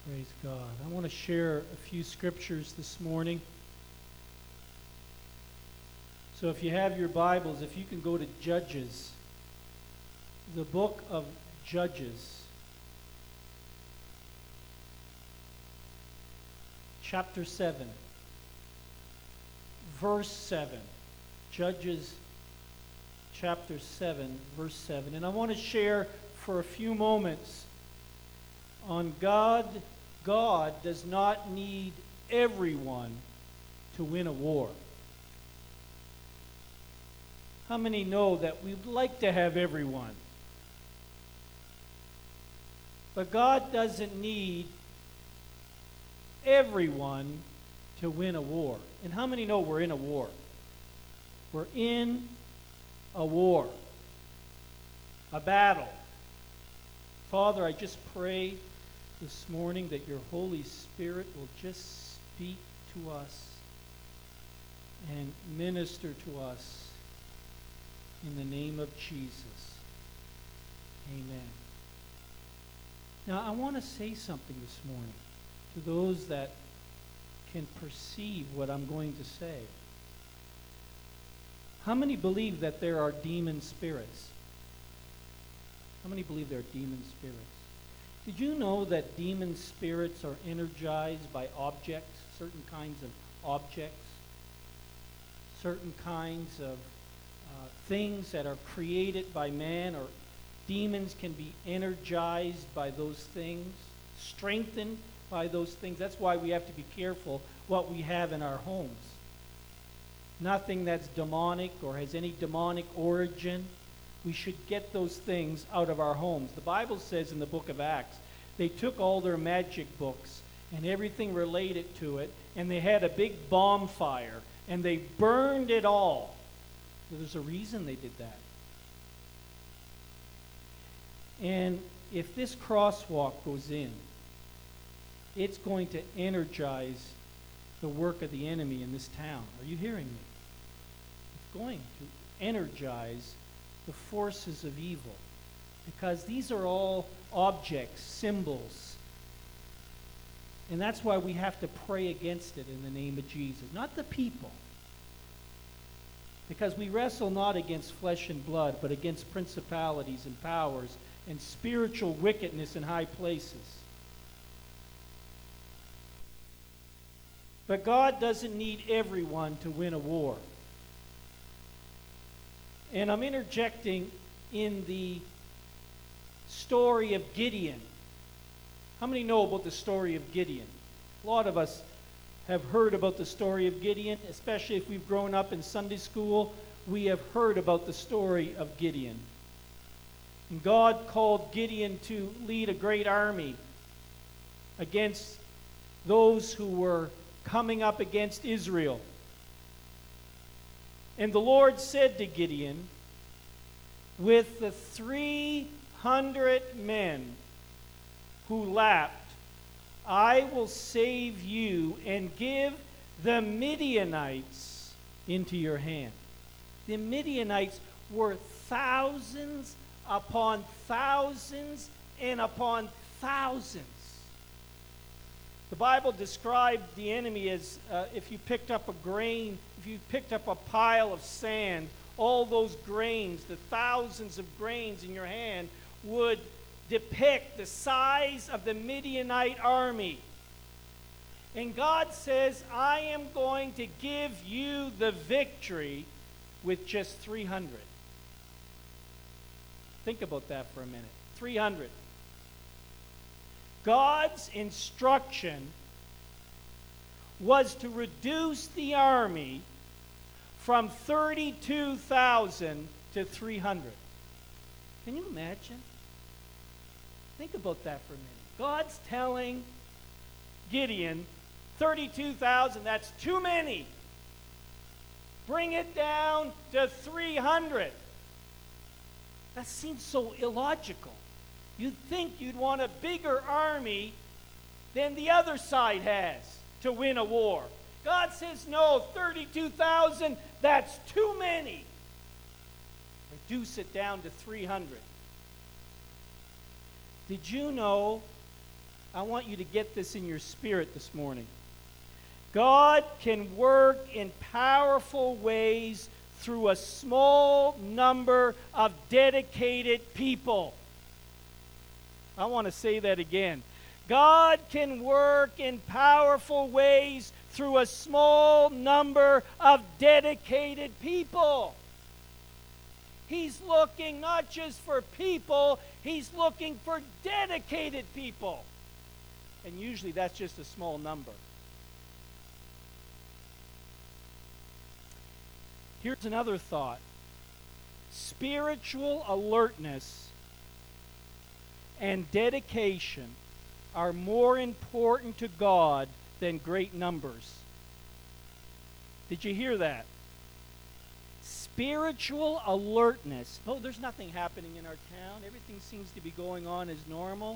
Praise God. I want to share a few scriptures this morning. So if you have your Bibles, if you can go to Judges, the book of Judges, chapter 7, verse 7. Judges chapter 7, verse 7. And I want to share for a few moments on God. God does not need everyone to win a war. How many know that we'd like to have everyone? But God doesn't need everyone to win a war. And how many know we're in a war? We're in a war, a battle. Father, I just pray this morning that your Holy Spirit will just speak to us and minister to us in the name of Jesus. Amen. Now, I want to say something this morning to those that can perceive what I'm going to say. How many believe that there are demon spirits? How many believe there are demon spirits? Did you know that demon spirits are energized by objects, certain kinds of objects, certain kinds of things that are created by man, or demons can be energized by those things, strengthened by those things? That's why we have to be careful what we have in our homes. Nothing that's demonic or has any demonic origin. We should get those things out of our homes. The Bible says in the book of Acts, they took all their magic books and everything related to it, and they had a big bonfire, and they burned it all. So there's a reason they did that. And if this crosswalk goes in, it's going to energize the work of the enemy in this town. Are you hearing me? It's going to energize the forces of evil, because these are all objects, symbols, and that's why we have to pray against it in the name of Jesus, not the people, because we wrestle not against flesh and blood, but against principalities and powers and spiritual wickedness in high places. But God doesn't need everyone to win a war. And I'm interjecting in the story of Gideon. How many know about the story of Gideon? A lot of us have heard about the story of Gideon, especially if we've grown up in Sunday school. We have heard about the story of Gideon. And God called Gideon to lead a great army against those who were coming up against Israel. And the Lord said to Gideon, with the 300 men who lapped, I will save you and give the Midianites into your hand. The Midianites were thousands upon thousands and upon thousands. The Bible described the enemy as if you picked up a grain, if you picked up a pile of sand, all those grains, the thousands of grains in your hand, would depict the size of the Midianite army. And God says, I am going to give you the victory with just 300. Think about that for a minute. 300. God's instruction was to reduce the army from 32,000 to 300. Can you imagine? Think about that for a minute. God's telling Gideon, 32,000, that's too many. Bring it down to 300. That seems so illogical. You'd think you'd want a bigger army than the other side has to win a war. God says, no, 32,000, that's too many. Reduce it down to 300. Did you know I want you to get this in your spirit this morning. God can work in powerful ways through a small number of dedicated people. I want to say that again. God can work in powerful ways through a small number of dedicated people. He's looking not just for people, He's looking for dedicated people. And usually that's just a small number. Here's another thought. Spiritual alertness and dedication are more important to God than great numbers. Did you hear that? Spiritual alertness. Oh, there's nothing happening in our town. Everything seems to be going on as normal.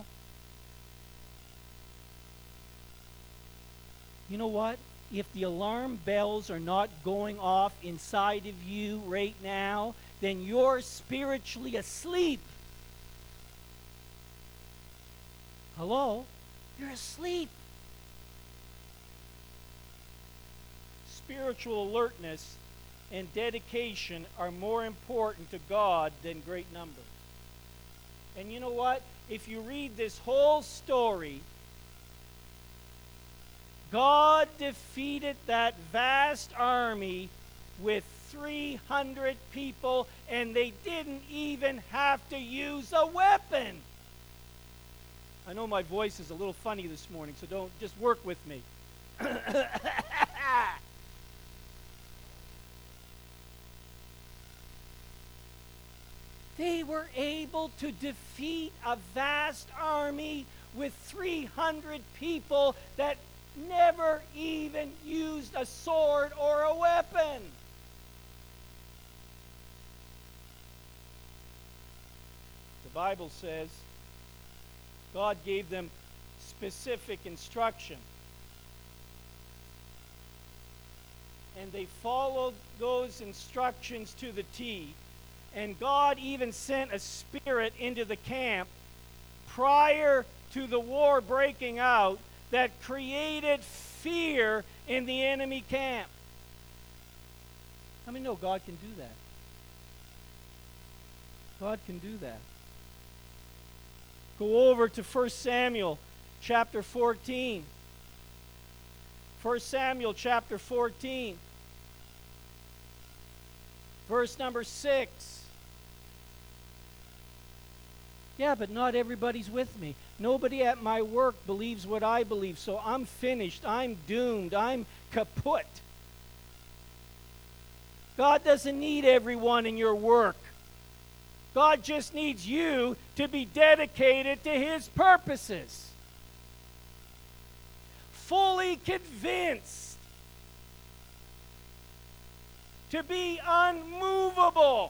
You know what? If the alarm bells are not going off inside of you right now, then you're spiritually asleep. Hello? You're asleep. Spiritual alertness and dedication are more important to God than great numbers. And you know what? If you read this whole story, God defeated that vast army with 300 people, and they didn't even have to use a weapon. I know my voice is a little funny this morning, so don't just work with me. They were able to defeat a vast army with 300 people that never even used a sword or a weapon. The Bible says God gave them specific instruction. And they followed those instructions to the T. And God even sent a spirit into the camp prior to the war breaking out that created fear in the enemy camp. How many know God can do that? God can do that. Go over to 1 Samuel chapter 14. 1 Samuel chapter 14. Verse number 6. Yeah, but not everybody's with me. Nobody at my work believes what I believe, so I'm finished. I'm doomed. I'm kaput. God doesn't need everyone in your work. God just needs you to be dedicated to His purposes. Fully convinced. To be unmovable.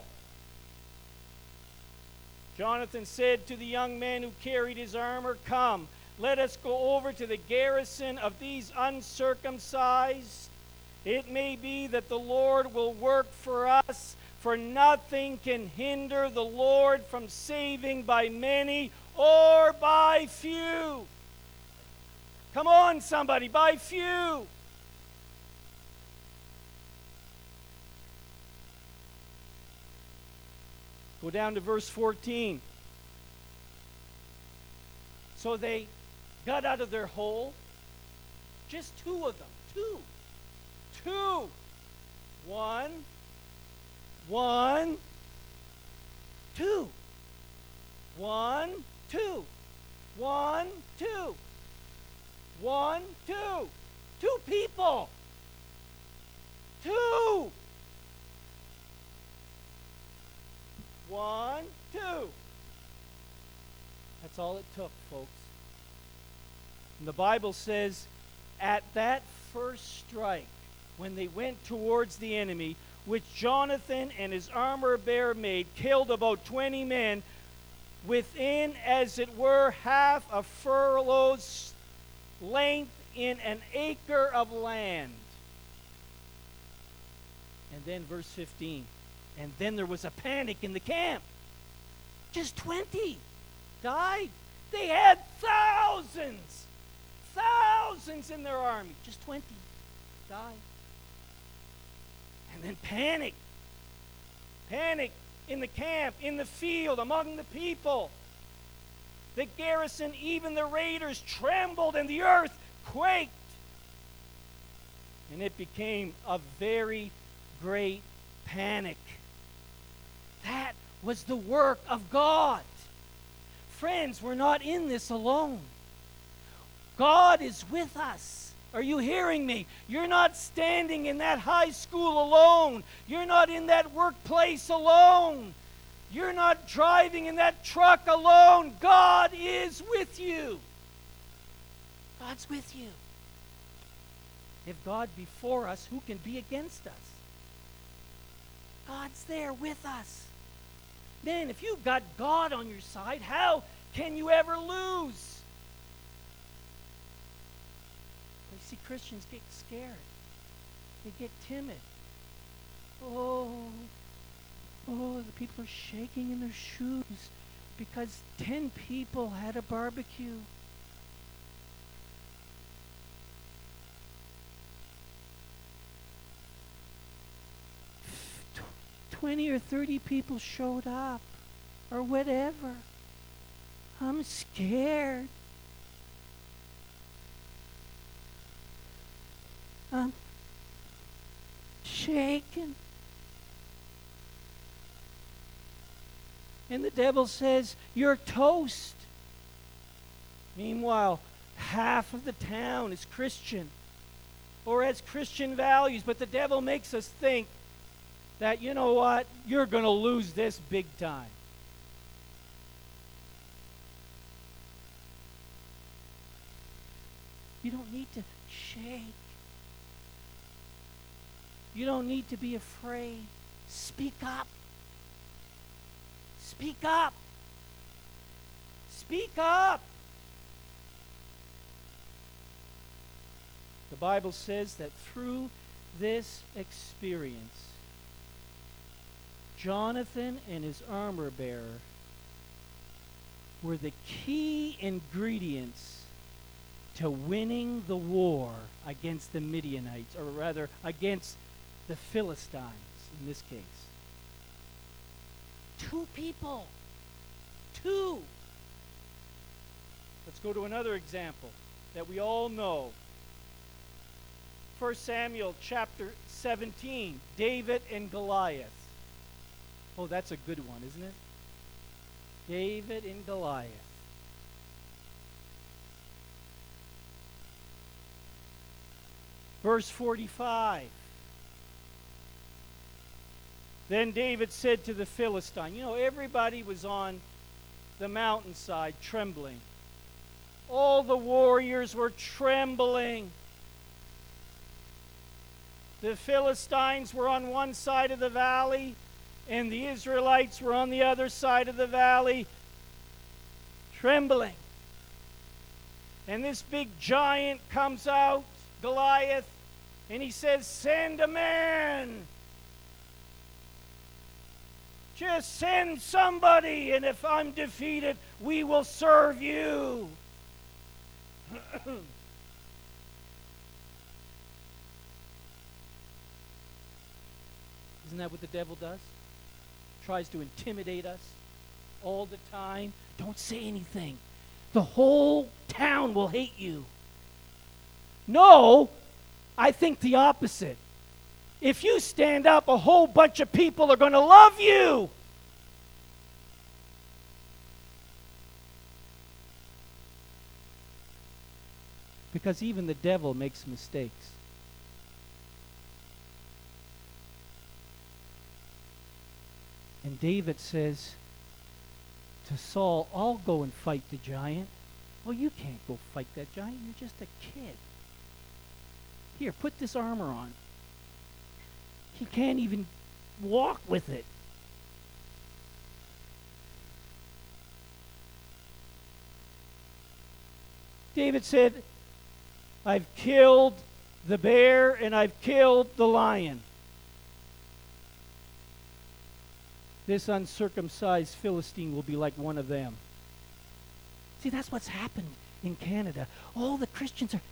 Jonathan said to the young men who carried his armor, "Come, let us go over to the garrison of these uncircumcised. It may be that the Lord will work for us, for nothing can hinder the Lord from saving by many or by few." Come on, somebody, by few. Go down to verse 14. So they got out of their hole. Just two of them. Two. One. Two. One, two. One, two. One, two. Two people. Two. 1, 2. That's all it took, folks. And the Bible says, at that first strike, when they went towards the enemy, which Jonathan and his armor-bearer made, killed about 20 men within, as it were, half a furlong's length in an acre of land. And then verse 15. And then there was a panic in the camp. Just 20 died. They had thousands in their army. Just 20 died. And then panic in the camp, in the field, among the people. The garrison, even the raiders, trembled and the earth quaked. And it became a very great panic. That was the work of God. Friends, we're not in this alone. God is with us. Are you hearing me? You're not standing in that high school alone. You're not in that workplace alone. You're not driving in that truck alone. God is with you. God's with you. If God be for us, who can be against us? God's there with us. Then, if you've got God on your side, how can you ever lose? You see, Christians get scared. They get timid. Oh, the people are shaking in their shoes because 10 people had a barbecue. 20 or 30 people showed up, or whatever. I'm scared. I'm shaken. And the devil says, you're toast. Meanwhile, half of the town is Christian or has Christian values, but the devil makes us think that, you know what, you're going to lose this big time. You don't need to shake. You don't need to be afraid. Speak up. Speak up. Speak up. The Bible says that through this experience, Jonathan and his armor bearer were the key ingredients to winning the war against the Midianites, or rather, against the Philistines in this case. 2 people. 2. Let's go to another example that we all know. 1 Samuel chapter 17, David and Goliath. Oh, that's a good one, isn't it? David and Goliath. Verse 45. Then David said to the Philistine, you know, everybody was on the mountainside trembling. All the warriors were trembling. The Philistines were on one side of the valley, and the Israelites were on the other side of the valley, trembling. And this big giant comes out, Goliath, and he says, send a man. Just send somebody, and if I'm defeated, we will serve you. Isn't that what the devil does? Tries to intimidate us all the time. Don't say anything. The whole town will hate you. No, I think the opposite. If you stand up, a whole bunch of people are going to love you. Because even the devil makes mistakes. And David says to Saul, I'll go and fight the giant. Well, you can't go fight that giant. You're just a kid. Here, put this armor on. He can't even walk with it. David said, I've killed the bear and I've killed the lion. This uncircumcised Philistine will be like one of them. See, that's what's happened in Canada. All the Christians are...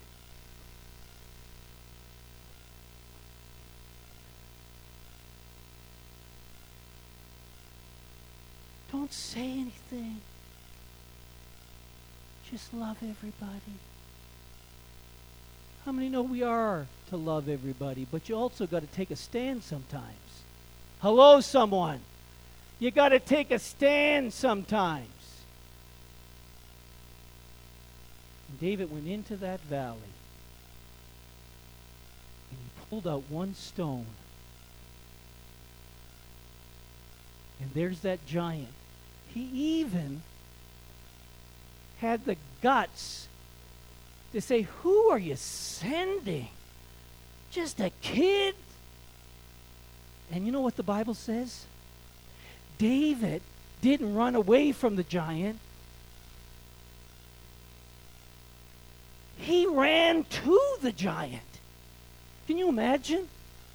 Don't say anything. Just love everybody. How many know we are to love everybody, but you also got to take a stand sometimes? Hello, someone. You got to take a stand sometimes. And David went into that valley, and he pulled out one stone. And there's that giant. He even had the guts to say, who are you sending? Just a kid? And you know what the Bible says? David didn't run away from the giant. He ran to the giant. Can you imagine?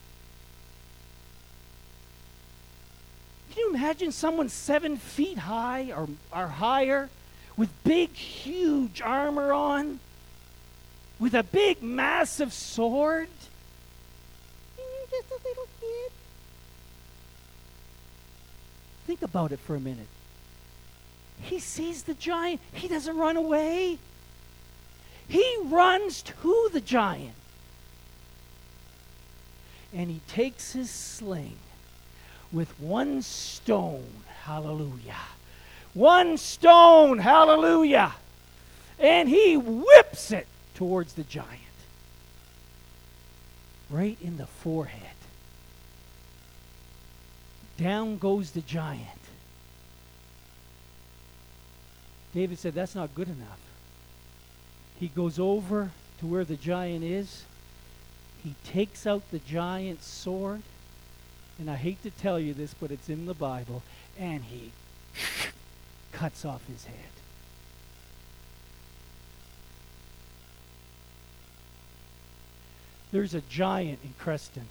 Can you imagine someone 7 feet high or higher with big, huge armor on? With a big, massive sword? And you're just a little kid. Think about it for a minute. He sees the giant. He doesn't run away. He runs to the giant. And he takes his sling with one stone. Hallelujah. One stone. Hallelujah. And he whips it towards the giant. Right in the forehead. Down goes the giant. David said, that's not good enough. He goes over to where the giant is. He takes out the giant's sword. And I hate to tell you this, but it's in the Bible. And he cuts off his head. There's a giant in Creston.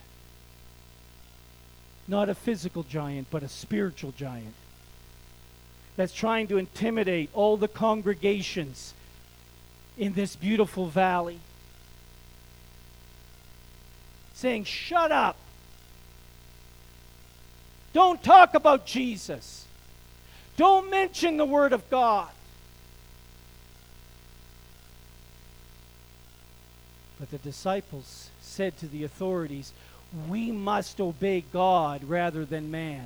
Not a physical giant, but a spiritual giant. That's trying to intimidate all the congregations in this beautiful valley. Saying, shut up. Don't talk about Jesus. Don't mention the Word of God. But the disciples said to the authorities, we must obey God rather than man.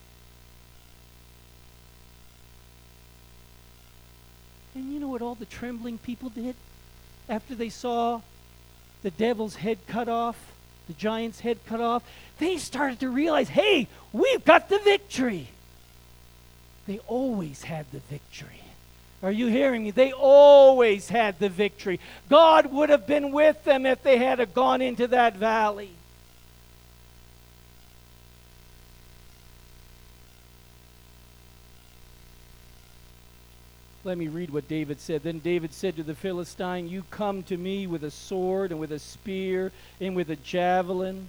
And you know what all the trembling people did? After they saw the devil's head cut off, the giant's head cut off, they started to realize, hey, we've got the victory. They always had the victory. Are you hearing me? They always had the victory. God would have been with them if they had gone into that valley. Let me read what David said. Then David said to the Philistine, you come to me with a sword and with a spear and with a javelin,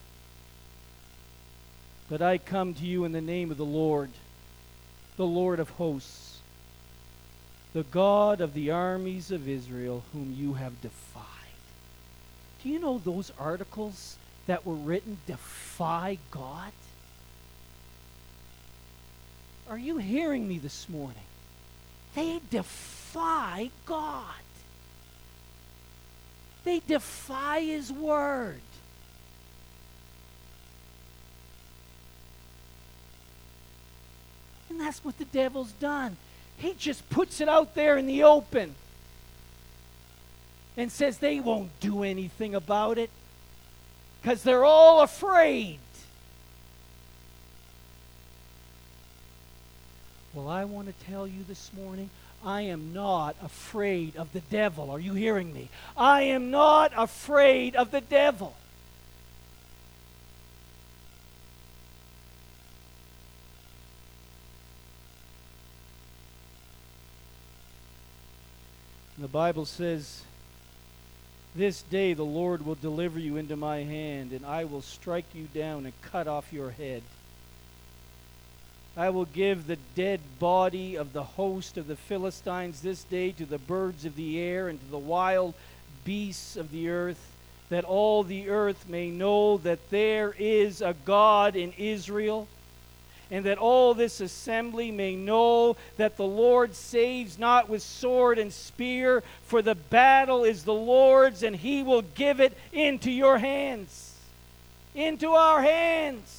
but I come to you in the name of the Lord of hosts, the God of the armies of Israel, whom you have defied. Do you know those articles that were written defy God? Are you hearing me this morning? They defy God. They defy His Word. And that's what the devil's done. He just puts it out there in the open and says they won't do anything about it because they're all afraid. Well, I want to tell you this morning, I am not afraid of the devil. Are you hearing me? I am not afraid of the devil. The Bible says, this day the Lord will deliver you into my hand, and I will strike you down and cut off your head. I will give the dead body of the host of the Philistines this day to the birds of the air and to the wild beasts of the earth, that all the earth may know that there is a God in Israel, and that all this assembly may know that the Lord saves not with sword and spear, for the battle is the Lord's, and he will give it into your hands. Into our hands.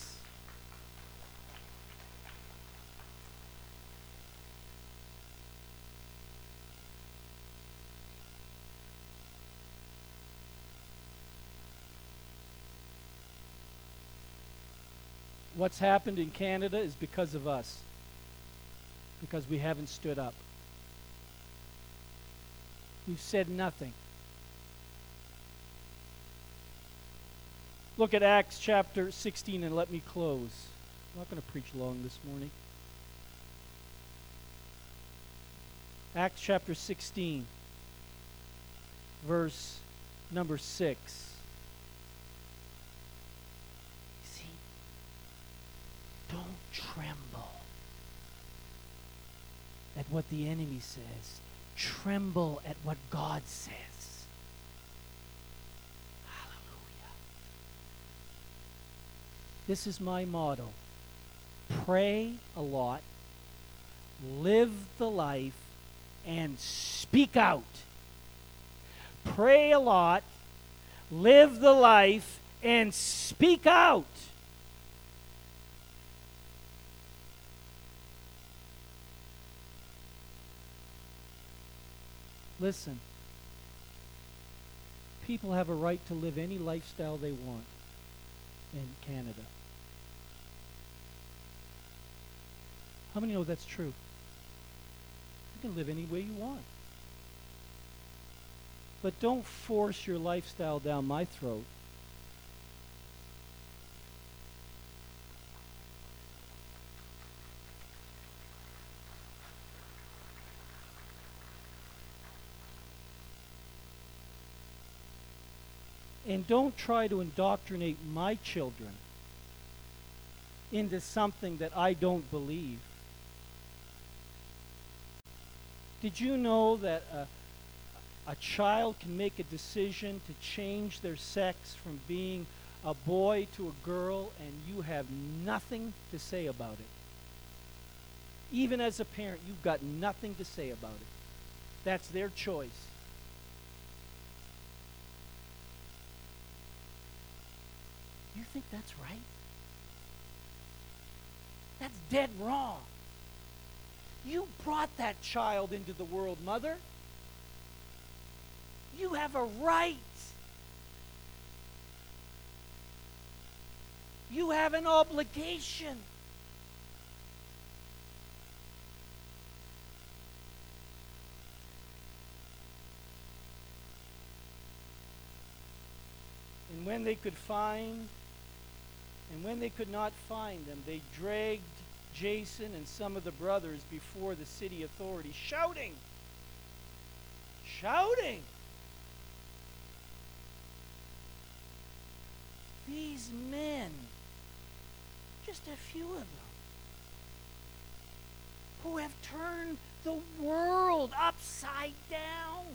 What's happened in Canada is because of us, because we haven't stood up. We've said nothing. Look at Acts chapter 16 and let me close. I'm not going to preach long this morning. Acts chapter 16, verse number 6. Don't tremble at what the enemy says. Tremble at what God says. Hallelujah. This is my motto. Pray a lot, live the life, and speak out. Pray a lot, live the life, and speak out. Listen, people have a right to live any lifestyle they want in Canada. How many know that's true? You can live any way you want. But don't force your lifestyle down my throat. And don't try to indoctrinate my children into something that I don't believe. Did you know that a child can make a decision to change their sex from being a boy to a girl and you have nothing to say about it? Even as a parent, you've got nothing to say about it. That's their choice. You think that's right? That's dead wrong. You brought that child into the world, mother. You have a right. You have an obligation. And when they could find And when they could not find them, they dragged Jason and some of the brothers before the city authorities, shouting. These men, just a few of them, who have turned the world upside down.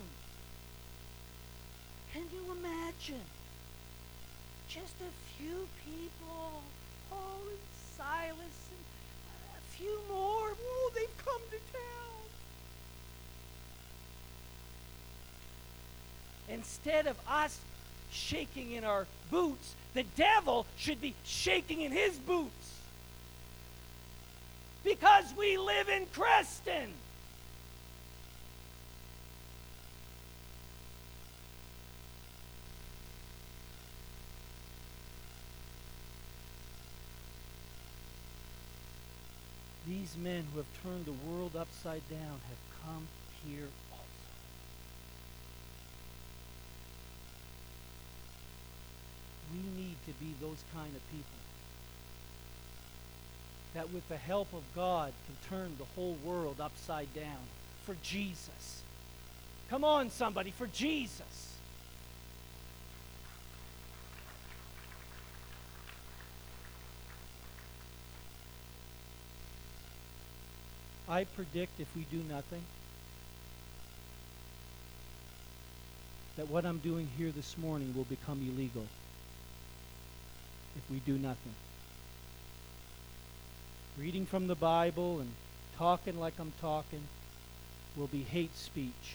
Can you imagine? Just a few people, Paul and Silas, and a few more. Oh, they've come to town. Instead of us shaking in our boots, the devil should be shaking in his boots. Because we live in Creston. These men who have turned the world upside down have come here also. We need to be those kind of people that with the help of God can turn the whole world upside down for Jesus. Come on, somebody, for Jesus. I predict if we do nothing, that what I'm doing here this morning will become illegal if we do nothing. Reading from the Bible and talking like I'm talking will be hate speech.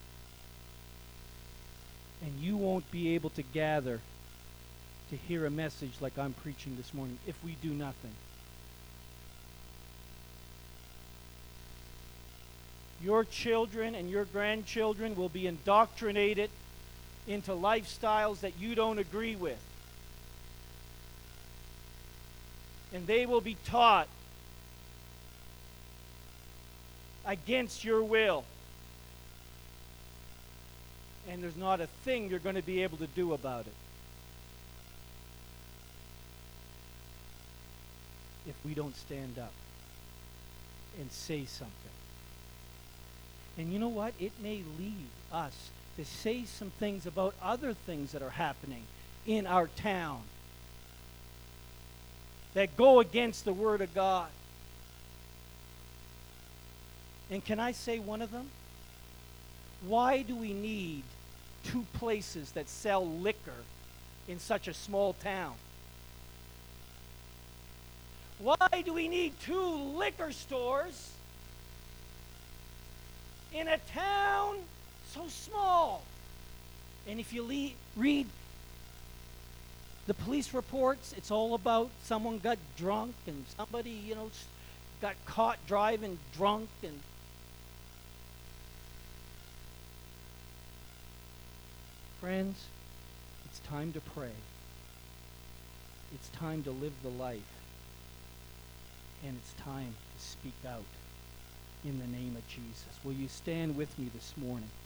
And you won't be able to gather to hear a message like I'm preaching this morning if we do nothing. Your children and your grandchildren will be indoctrinated into lifestyles that you don't agree with. And they will be taught against your will. And there's not a thing you're going to be able to do about it. If we don't stand up and say something. And you know what? It may lead us to say some things about other things that are happening in our town that go against the Word of God. And can I say one of them? Why do we need two places that sell liquor in such a small town? Why do we need two liquor stores in a town so small? And if you read the police reports, it's all about someone got drunk and somebody, got caught driving drunk. And friends, it's time to pray. It's time to live the life. And it's time to speak out in the name of Jesus. Will you stand with me this morning?